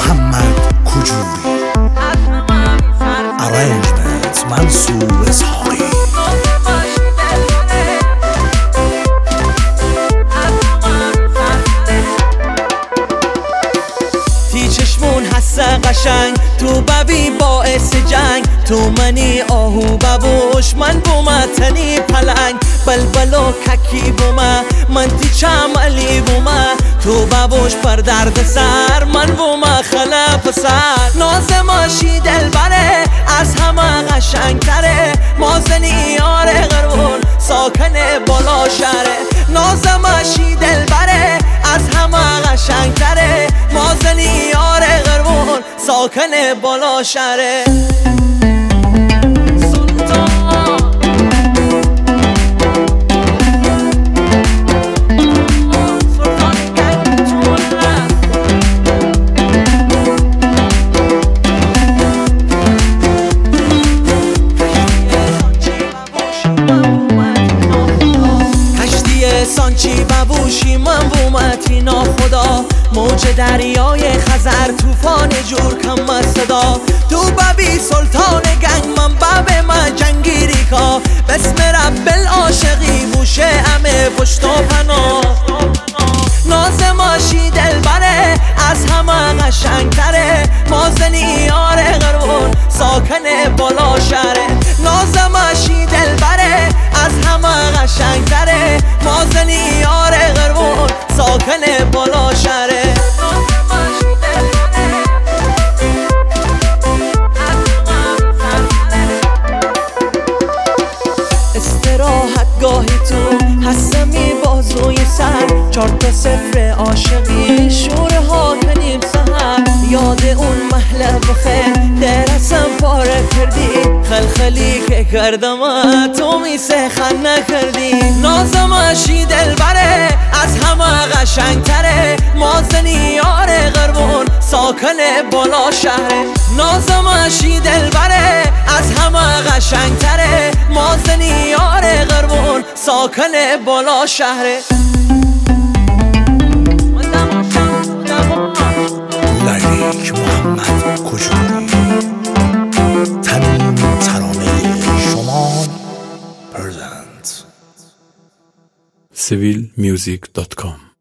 محمد کجوری، ارنجمنت منصور اسحاقی. تی چشمون هست قشنگ، تو ببی باعث جنگ، تو منی آهو ببوش من بومتنی پلنگ، بلبل و ککی بومه من تی چملی بومه، تو ببوش پر درد سر من بومه خلف سر. ناز ماشی دلبره از همه قشنگ تره، مازنی یار غربون ساکن بالا شهره. ناز ماشی دلبره از همه قشنگ تره، مازنی یار غربون ساکن بالا شهره. سانچی ببوشی من بومتی ناخدا، موج دریای خزر طوفان جور کم از صدا. تو ببی سلطان گنگ من بب من جنگیری کا، بسم رب العاشقی بوشه همه پشت و پناه. ناز ماشی دلبره از همه قشنگ تره، مازنی یار غربون ساکن بالا شهره. ناز ماشی دلبره از همه قشنگ تره، مازنی یار غربون ساکن بالا شهره. استراحت گاهی تو هستمی بازوی سر، 4-0 عاشقی شور ها کنیم سهر. یاد اون محله بخیر درسم پاره کردی، خلخلی که کردم تو میسه خن نکردی. نازمشی دلبره از همه قشنگ تره، مازنی یار غربون ساکن بالا شهره. نازمشی دلبره از همه قشنگ تره، مازنی یار غربون ساکن بالا شهره. لیک محمد کجوری، تنین ترانه شمال پرزنت. civilmusic.com